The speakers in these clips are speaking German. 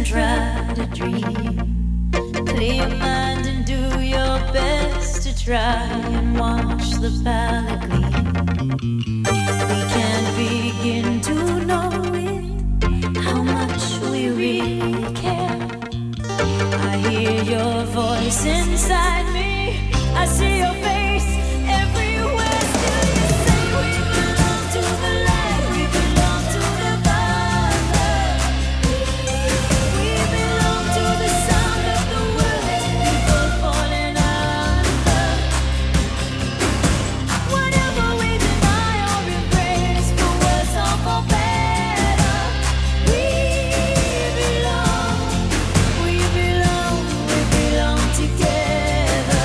try to dream. Clear your mind and do your best to try and watch the palette gleam. We can't begin to know it, how much we really care. I hear your voice inside me, I see your face everywhere. Still you say we belong to the light, we belong to the Father. We belong to the sound of the words, people falling under. Whatever we deny or embrace, for worse or for better, we belong together.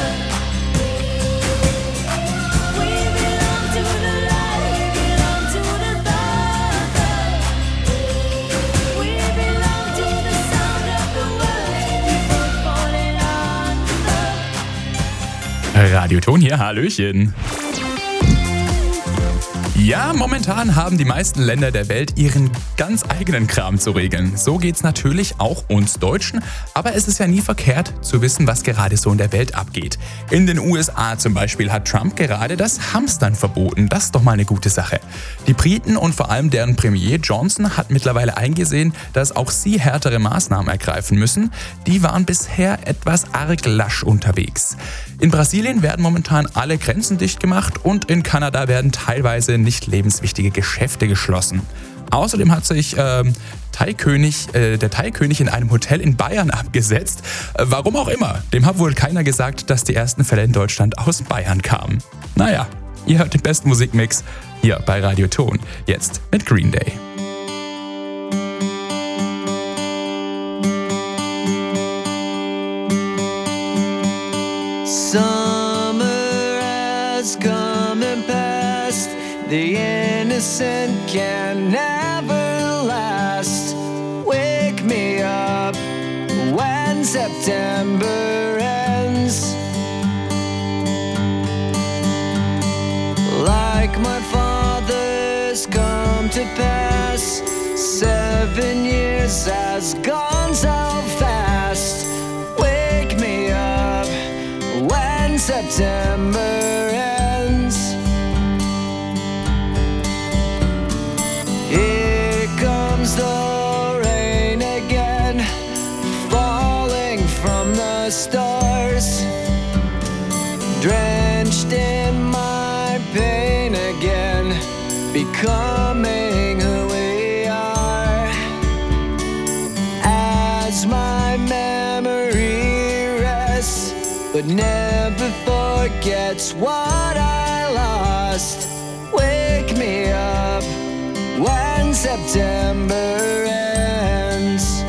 We belong to the light, we belong to the Father. We belong to the sound of the words, people falling under. Radioton hier, Hallöchen. Ja, momentan haben die meisten Länder der Welt ihren ganz eigenen Kram zu regeln. So geht's natürlich auch uns Deutschen, aber es ist ja nie verkehrt zu wissen, was gerade so in der Welt abgeht. In den USA zum Beispiel hat Trump gerade das Hamstern verboten. Das ist doch mal eine gute Sache. Die Briten und vor allem deren Premier Johnson hat mittlerweile eingesehen, dass auch sie härtere Maßnahmen ergreifen müssen. Die waren bisher etwas arg lasch unterwegs. In Brasilien werden momentan alle Grenzen dicht gemacht und in Kanada werden teilweise nicht lebenswichtige Geschäfte geschlossen. Außerdem hat sich der Thai-König in einem Hotel in Bayern abgesetzt. Warum auch immer. Dem hat wohl keiner gesagt, dass die ersten Fälle in Deutschland aus Bayern kamen. Naja, ihr hört den besten Musikmix hier bei Radioton. Jetzt mit Green Day. Summer has come and passed. The innocent can never last. Wake me up when September ends. Like my father's come to pass. 7 years has gone so fast. Wake me up when September ends. Here comes the rain again, falling from the stars, drenched in my pain again, becoming who we are. As my memory rests, but never forgets what I lost. Wake me up when September ends.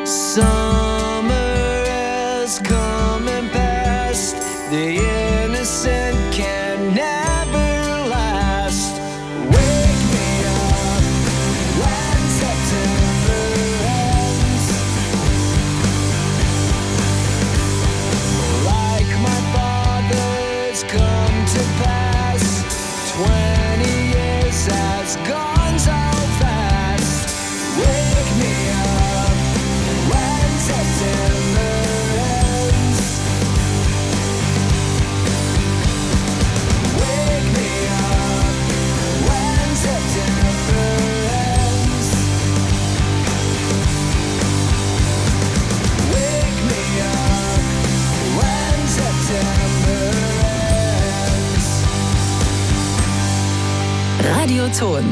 Summer is coming past. The innocent can never last. Wake me up when September ends. Like my father's come to pass. 20 years has gone so fast. Wake me up when September ends. Wake me up when September ends. Wake me up when September ends. Radioton.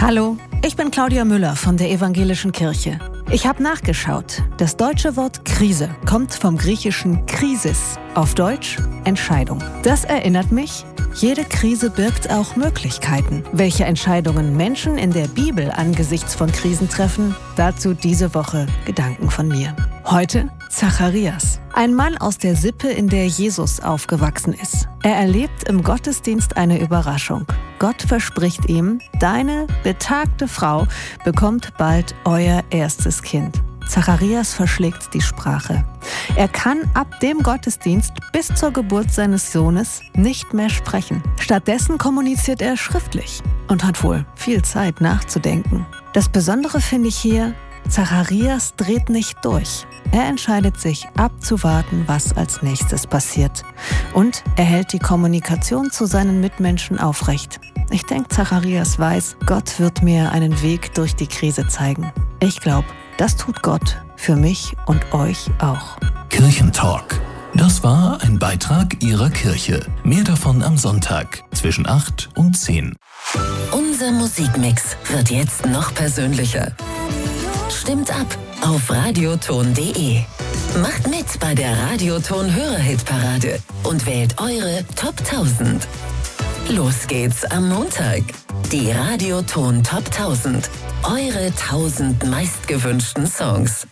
Hallo, ich bin Claudia Müller von der Evangelischen Kirche. Ich habe nachgeschaut. Das deutsche Wort Krise kommt vom griechischen Krisis, auf Deutsch Entscheidung. Das erinnert mich, jede Krise birgt auch Möglichkeiten. Welche Entscheidungen Menschen in der Bibel angesichts von Krisen treffen, dazu diese Woche Gedanken von mir. Heute Zacharias, ein Mann aus der Sippe, in der Jesus aufgewachsen ist. Er erlebt im Gottesdienst eine Überraschung. Gott verspricht ihm, deine betagte Frau bekommt bald euer erstes Kind. Zacharias verschlägt die Sprache. Er kann ab dem Gottesdienst bis zur Geburt seines Sohnes nicht mehr sprechen. Stattdessen kommuniziert er schriftlich und hat wohl viel Zeit nachzudenken. Das Besondere finde ich hier, Zacharias dreht nicht durch. Er entscheidet sich, abzuwarten, was als nächstes passiert. Und er hält die Kommunikation zu seinen Mitmenschen aufrecht. Ich denke, Zacharias weiß, Gott wird mir einen Weg durch die Krise zeigen. Ich glaube, das tut Gott für mich und euch auch. Kirchentalk. Das war ein Beitrag Ihrer Kirche. Mehr davon am Sonntag zwischen 8 und 10. Unser Musikmix wird jetzt noch persönlicher. Stimmt ab auf radioton.de. Macht mit bei der Radioton Hörerhitparade und wählt eure Top 1000. Los geht's am Montag. Die Radioton Top 1000. Eure 1000 meistgewünschten Songs.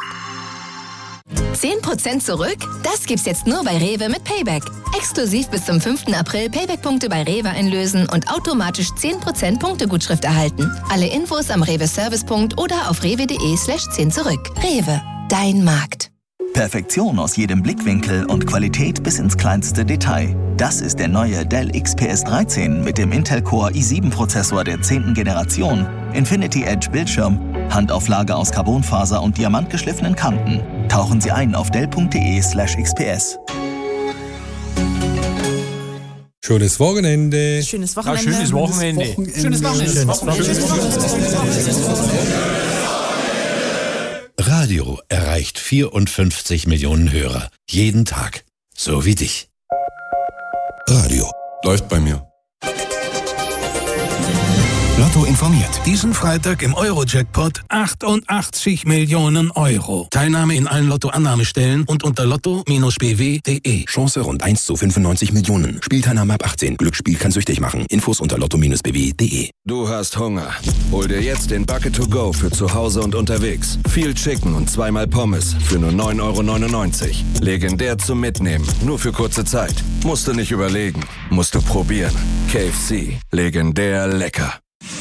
10% zurück? Das gibt's jetzt nur bei Rewe mit Payback. Exklusiv bis zum 5. April Payback-Punkte bei Rewe einlösen und automatisch 10% Punktegutschrift erhalten. Alle Infos am Rewe-Servicepunkt oder auf rewe.de/10 zurück. Rewe, dein Markt. Perfektion aus jedem Blickwinkel und Qualität bis ins kleinste Detail. Das ist der neue Dell XPS 13 mit dem Intel Core i7-Prozessor der 10. Generation, Infinity Edge Bildschirm, Handauflage aus Carbonfaser und diamantgeschliffenen Kanten. Tauchen Sie ein auf dell.de/xps. Schönes Wochenende. Schönes Wochenende. Ja, schönes Wochenende. Schönes Wochenende. Radio erreicht 54 Millionen Hörer. Jeden Tag. So wie dich. Radio läuft bei mir. Lotto informiert. Diesen Freitag im Euro-Jackpot 88 Millionen Euro. Teilnahme in allen Lotto-Annahmestellen und unter lotto-bw.de. Chance rund 1 zu 95 Millionen. Spielteilnahme ab 18. Glücksspiel kann süchtig machen. Infos unter lotto-bw.de. Du hast Hunger. Hol dir jetzt den Bucket to go für zu Hause und unterwegs. Viel Chicken und zweimal Pommes für nur 9,99 €. Legendär zum Mitnehmen. Nur für kurze Zeit. Musst du nicht überlegen. Musst du probieren. KFC. Legendär lecker.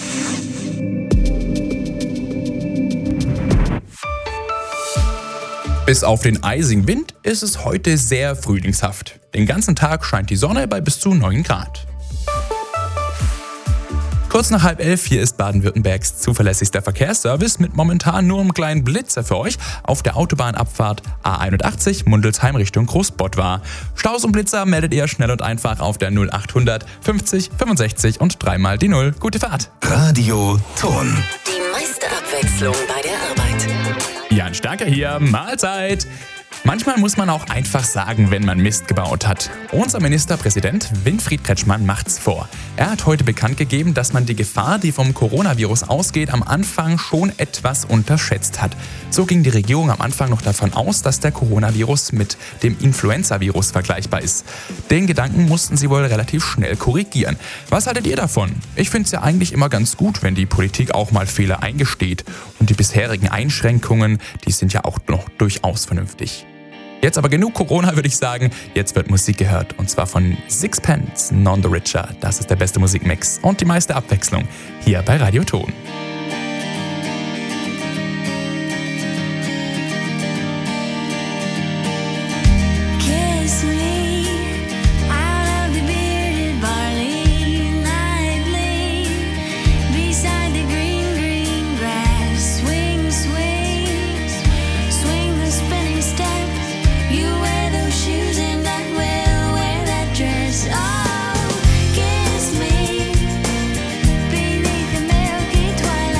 Bis auf den eisigen Wind ist es heute sehr frühlingshaft. Den ganzen Tag scheint die Sonne bei bis zu 9 Grad. Kurz nach 10:30, hier ist Baden-Württembergs zuverlässigster Verkehrsservice mit momentan nur einem kleinen Blitzer für euch auf der Autobahnabfahrt A81 Mundelsheim Richtung Großbottwar. Staus und Blitzer meldet ihr schnell und einfach auf der 0800 50 65 und 3 die 0. Gute Fahrt. Radio Ton. Die meiste Abwechslung bei der Arbeit. Jan Starker hier, Mahlzeit! Manchmal muss man auch einfach sagen, wenn man Mist gebaut hat. Unser Ministerpräsident Winfried Kretschmann macht's vor. Er hat heute bekannt gegeben, dass man die Gefahr, die vom Coronavirus ausgeht, am Anfang schon etwas unterschätzt hat. So ging die Regierung am Anfang noch davon aus, dass der Coronavirus mit dem Influenza-Virus vergleichbar ist. Den Gedanken mussten sie wohl relativ schnell korrigieren. Was haltet ihr davon? Ich finde es ja eigentlich immer ganz gut, wenn die Politik auch mal Fehler eingesteht. Und die bisherigen Einschränkungen, die sind ja auch noch durchaus vernünftig. Jetzt aber genug Corona, würde ich sagen. Jetzt wird Musik gehört. Und zwar von Sixpence, None the Richer. Das ist der beste Musikmix und die meiste Abwechslung hier bei Radio Ton. Beneath the milky twilight.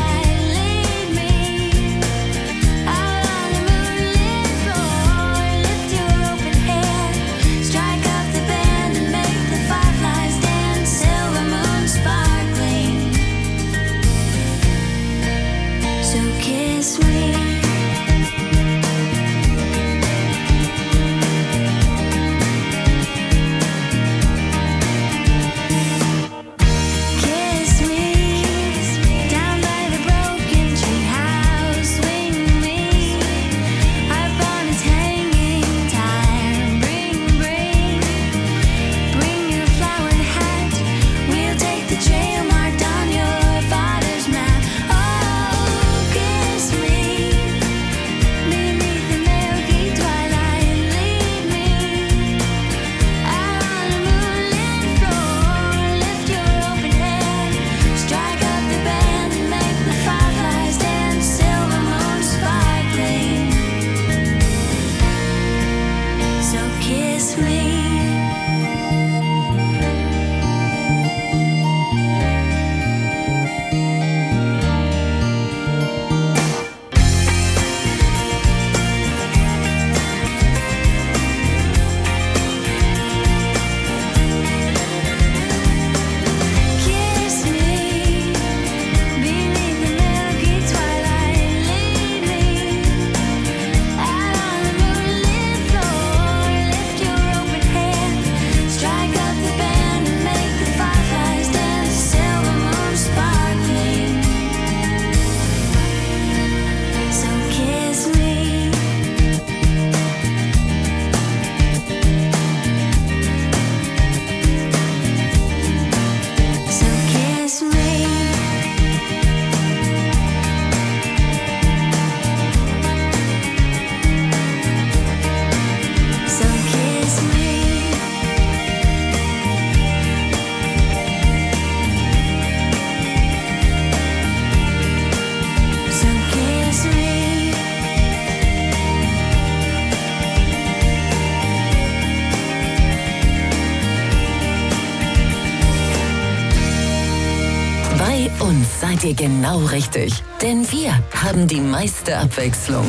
seid ihr genau richtig. Denn wir haben die meiste Abwechslung.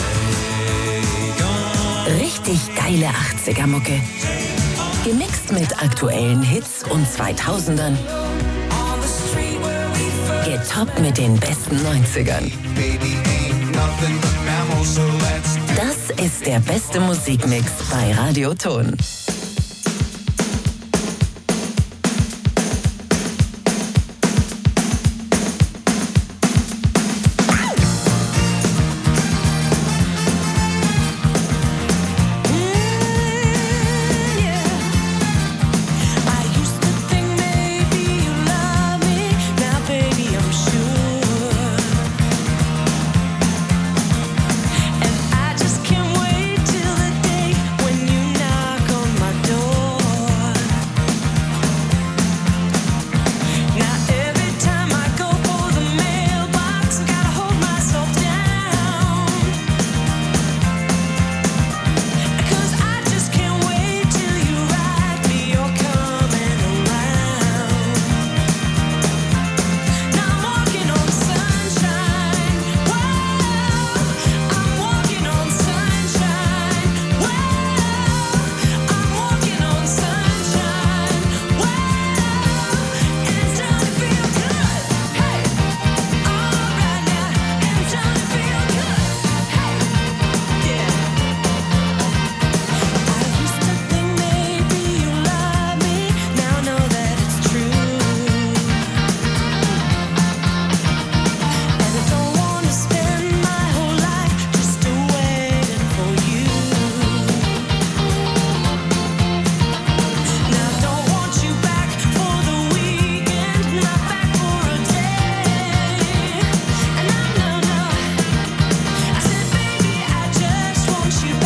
Richtig geile 80er-Mucke. Gemixt mit aktuellen Hits und 2000ern. Getoppt mit den besten 90ern. Das ist der beste Musikmix bei Radio Ton.